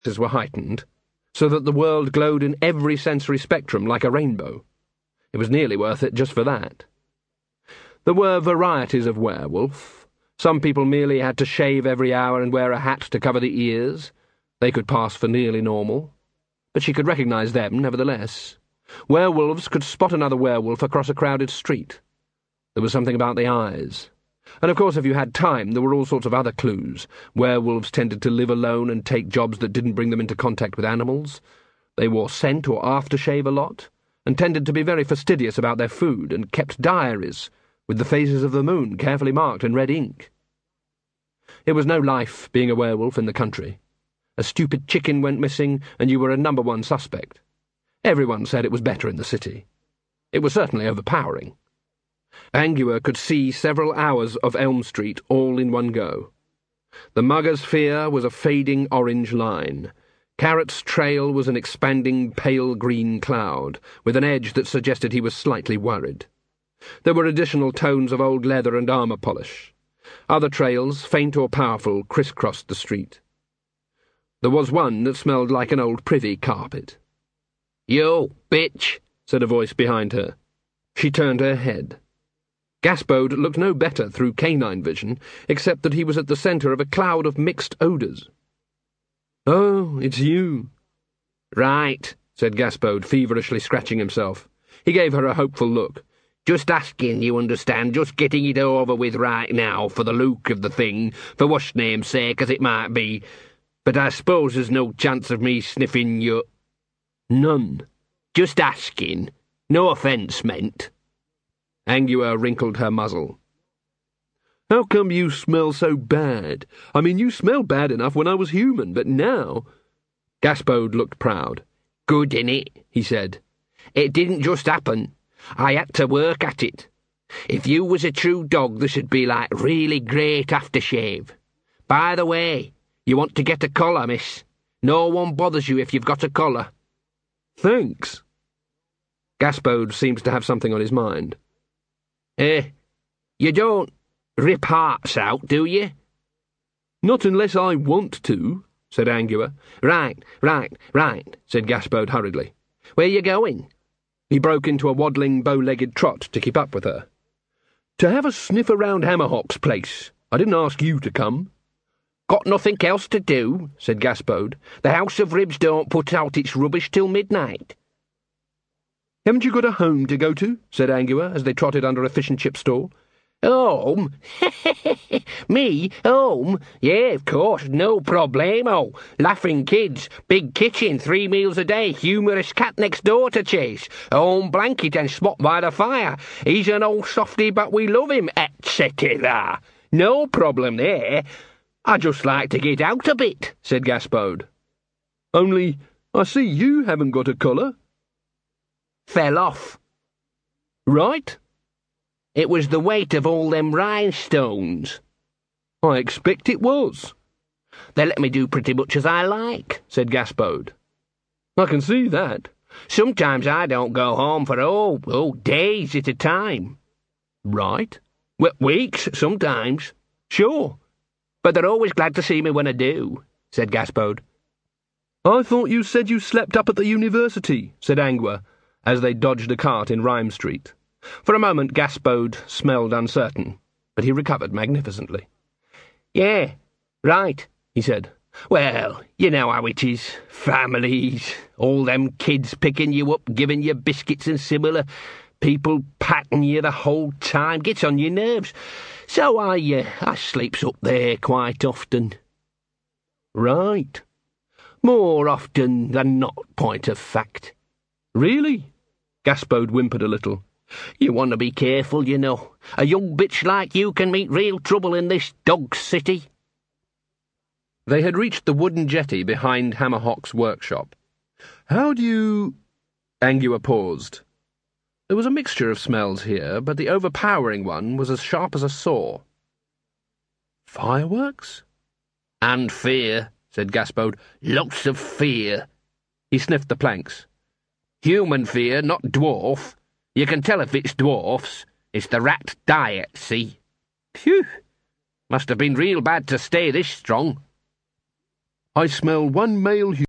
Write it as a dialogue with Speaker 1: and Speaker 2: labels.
Speaker 1: senses were heightened, so that the world glowed in every sensory spectrum like a rainbow. It was nearly worth it just for that. There were varieties of werewolf. Some people merely had to shave every hour and wear a hat to cover the ears. They could pass for nearly normal. But she could recognise them, nevertheless. Werewolves could spot another werewolf across a crowded street. There was something about the eyes. And of course, if you had time, there were all sorts of other clues. Werewolves tended to live alone and take jobs that didn't bring them into contact with animals. They wore scent or aftershave a lot, and tended to be very fastidious about their food, and kept diaries, with the phases of the moon carefully marked in red ink. It was no life being a werewolf in the country. A stupid chicken went missing, and you were a #1 suspect. Everyone said it was better in the city. It was certainly overpowering. Angua could see several hours of Elm Street all in one go. The mugger's fear was a fading orange line. Carrot's trail was an expanding pale green cloud, with an edge that suggested he was slightly worried. There were additional tones of old leather and armour polish. Other trails, faint or powerful, crisscrossed the street. There was one that smelled like an old privy carpet. "You, bitch," said a voice behind her. She turned her head. Gaspode looked no better through canine vision, except that he was at the centre of a cloud of mixed odours. "Oh, it's you." "Right," said Gaspode, feverishly scratching himself. He gave her a hopeful look. "Just asking, you understand, just getting it over with right now, for the look of the thing, for what's name's sake, as it might be. But I suppose there's no chance of me sniffing you—" "None." "Just asking. No offence meant." Angua wrinkled her muzzle. "How come you smell so bad? I mean, you smelled bad enough when I was human, but now—" Gaspode looked proud. "Good, innit?" he said. "It didn't just happen. I had to work at it. If you was a true dog, there should be, like, really great aftershave. By the way, you want to get a collar, miss. No one bothers you if you've got a collar." "Thanks." Gaspode seems to have something on his mind. You don't rip hearts out, do you?" "Not unless I want to," said Angua. Right, said Gaspode hurriedly. "Where you going?" He broke into a waddling, bow-legged trot to keep up with her. "To have a sniff around Hammerhock's place. I didn't ask you to come." "Got nothing else to do," said Gaspode. "The House of Ribs don't put out its rubbish till midnight." "Haven't you got a home to go to?" said Angua, as they trotted under a fish and chip stall. "Home? Me? Home? Yeah, of course, no problemo. Laughing kids, big kitchen, 3 meals a day, humorous cat next door to chase, a home blanket and spot by the fire. He's an old softy, but we love him, etc. No problem there. I just like to get out a bit," said Gaspode. "Only, I see you haven't got a collar." "Fell off." "Right?" "It was the weight of all them rhinestones." "I expect it was." "They let me do pretty much as I like," said Gaspode. "I can see that." "Sometimes I don't go home for days at a time." "Right." "Well, weeks, sometimes." "Sure." "But they're always glad to see me when I do," said Gaspode. "I thought you said you slept up at the university," said Angua, as they dodged a cart in Rhyme Street. For a moment Gaspode smelled uncertain, but he recovered magnificently. "Yeah, right," he said. "Well, you know how it is. Families, all them kids picking you up, giving you biscuits and similar, people patting you the whole time, gets on your nerves. So I sleeps up there quite often." "Right." "More often than not, point of fact." "Really?" Gaspode whimpered a little. "You want to be careful, you know. A young bitch like you can meet real trouble in this dog city." They had reached the wooden jetty behind Hammerhock's workshop. "How do you—" Angua paused. There was a mixture of smells here, but the overpowering one was as sharp as a saw. "Fireworks?" "And fear," said Gaspode. "Lots of fear." He sniffed the planks. "Human fear, not dwarf. You can tell if it's dwarfs. It's the rat diet, see? Phew! Must have been real bad to stay this strong."
Speaker 2: I smell one male